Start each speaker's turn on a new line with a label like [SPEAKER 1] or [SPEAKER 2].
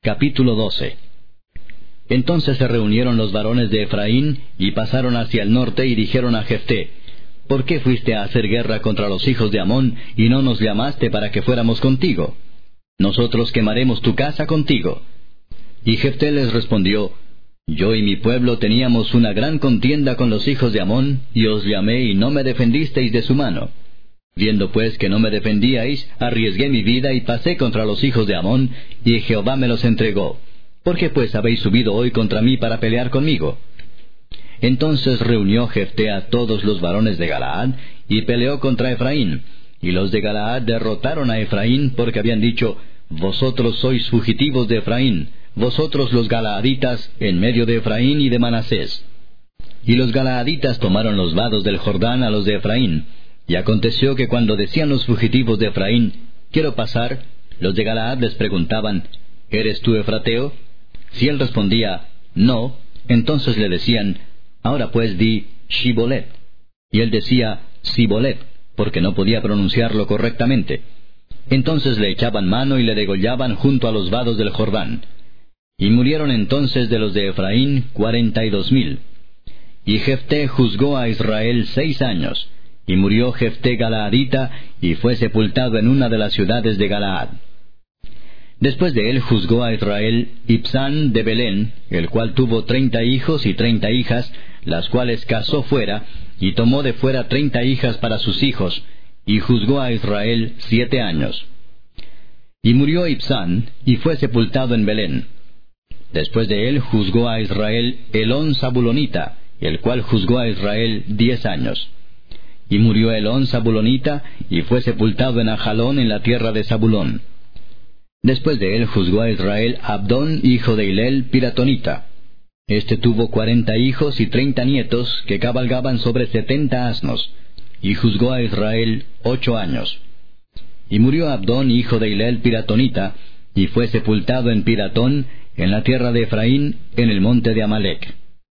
[SPEAKER 1] Capítulo 12. Entonces se reunieron los varones de Efraín, y pasaron hacia el norte, y dijeron a Jefté: ¿Por qué fuiste a hacer guerra contra los hijos de Amón, y no nos llamaste para que fuéramos contigo? Nosotros quemaremos tu casa contigo. Y Jefté les respondió: Yo y mi pueblo teníamos una gran contienda con los hijos de Amón, y os llamé, y no me defendisteis de su mano. Viendo pues que no me defendíais, arriesgué mi vida y pasé contra los hijos de Amón, y Jehová me los entregó. ¿Por qué pues habéis subido hoy contra mí para pelear conmigo? Entonces reunió Jefté a todos los varones de Galaad, y peleó contra Efraín. Y los de Galaad derrotaron a Efraín, porque habían dicho: Vosotros sois fugitivos de Efraín, vosotros los galaaditas, en medio de Efraín y de Manasés. Y los galaaditas tomaron los vados del Jordán a los de Efraín. Y aconteció que cuando decían los fugitivos de Efraín: Quiero pasar, los de Galaad les preguntaban: ¿Eres tú efrateo? Si él respondía: No, entonces le decían: Ahora pues di Shibolet. Y él decía Sibolet, porque no podía pronunciarlo correctamente. Entonces le echaban mano y le degollaban junto a los vados del Jordán. Y murieron entonces de los de Efraín 42,000. Y Jefté juzgó a Israel 6 años. Y murió Jefté galaadita, y fue sepultado en una de las ciudades de Galaad. Después de él juzgó a Israel Ibsán de Belén, el cual tuvo 30 hijos y 30 hijas, las cuales casó fuera, y tomó de fuera 30 hijas para sus hijos, y juzgó a Israel 7 años. Y murió Ibsán, y fue sepultado en Belén. Después de él juzgó a Israel Elón Zabulonita, el cual juzgó a Israel 10 años. Y murió Elón Zabulonita, y fue sepultado en Ajalón, en la tierra de Zabulón. Después de él juzgó a Israel Abdón, hijo de Hilel, piratonita. Este tuvo 40 hijos y 30 nietos, que cabalgaban sobre 70 asnos. Y juzgó a Israel 8 años. Y murió Abdón, hijo de Hilel, piratonita, y fue sepultado en Piratón, en la tierra de Efraín, en el monte de Amalec.